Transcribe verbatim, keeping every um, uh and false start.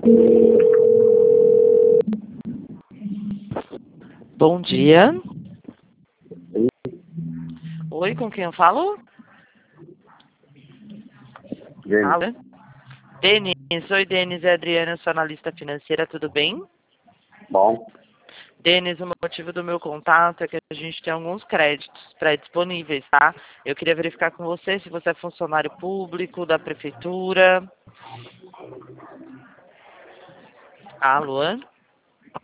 Bom dia. Oi, com quem eu falo? Denis. Alô? Denis. Oi, Denis. É Adriana, sou analista financeira, tudo bem? Bom, Denis, o motivo do meu contato é que a gente tem alguns créditos pré-disponíveis, tá? Eu queria verificar com você se você é funcionário público, da prefeitura. Alô?